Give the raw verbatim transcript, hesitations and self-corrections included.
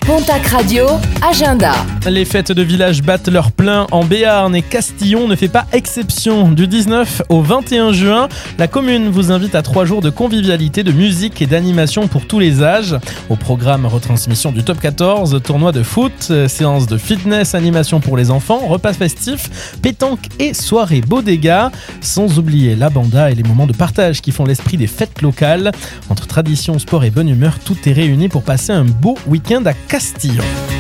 Pontac Radio, agenda. Les fêtes de village battent leur plein en Béarn et Castillon ne fait pas exception. Du dix-neuf au vingt et un juin, la commune vous invite à trois jours de convivialité, de musique et d'animation pour tous les âges. Au programme, retransmission du top quatorze, tournoi de foot, séance de fitness, animation pour les enfants, repas festifs, pétanque et soirée bodega. Sans oublier la banda et les moments de partage qui font l'esprit des fêtes locales. Entre tradition, sport et bonne humeur, tout est réuni pour passer un beau week-end à Castillon.